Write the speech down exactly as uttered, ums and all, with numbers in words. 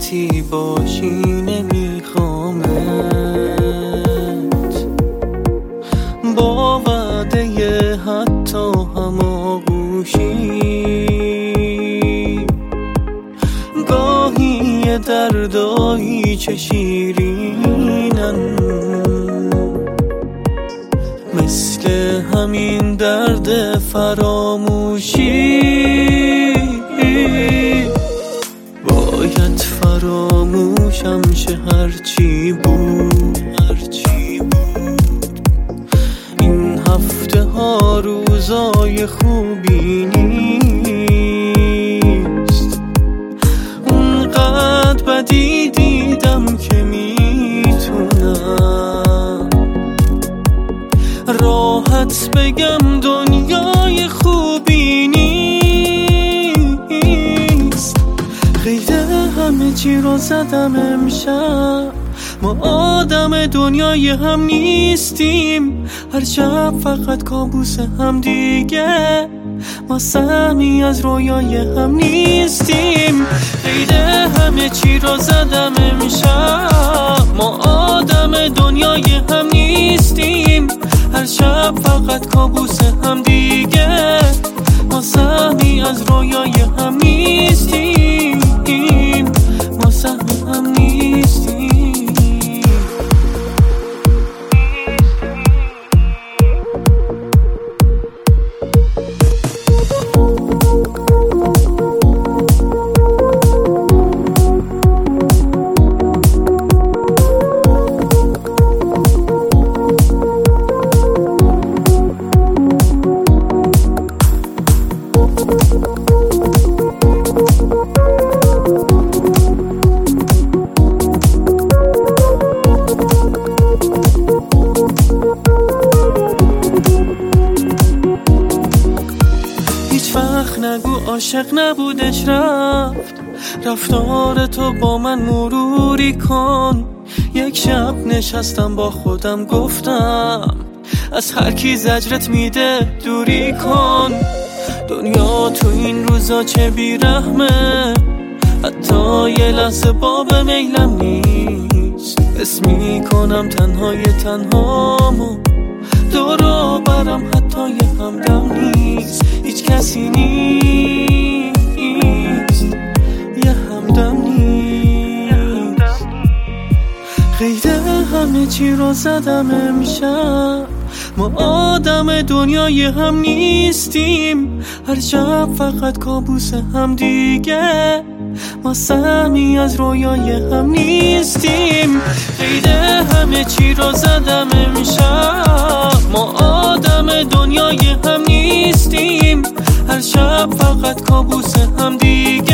راحتی باشی نمیخوامت، با وعده حتی هماغوشی. گاهی یه دردایی چه شیرینن، مثل همین درد فراموشی. باید فراموشم شه هرچی بود، هرچی بود. این هفته ها روزای خوبی نیست، اونقدر بدی دیدم که میتونم راحت بگم دنیای خوبی نیست. قید همه چی رو زدم امشب، ما آدم دنیای هم نیستیم. هر شب فقط کابوس هم دیگه، ما سهمی از رویای هم نیستیم. قید همه چی رو زدم امشب، ما آدم دنیای هم نیستیم. هر شب فقط کابوس هم دیگه، ما سهمی از رویای هم نیستیم. ما سهمی هم نیستیم. نگو عاشق نبودش رفت، رفتار تو با من مروری کن. یک شب نشستم با خودم گفتم از هر کی زجرت میده دوری کن. دنیا تو این روزا چه بیرحمه، حتی یه لحظه باب میلم نیست. حس میکنم تنهای تنهامو، دورو برم حتی یه همدم نیست. هیچ کسی نیست، یه همدم نیست. قید همه چی رو زدم امشب، ما آدم دنیای هم نیستیم. هر شب فقط کابوس هم دیگه، ما سهمی از رویای هم نیستیم. قید همه چی رو زدم امشب، ما آدم دنیای هم نیستیم. هر شب فقط کابوس هم دیگه،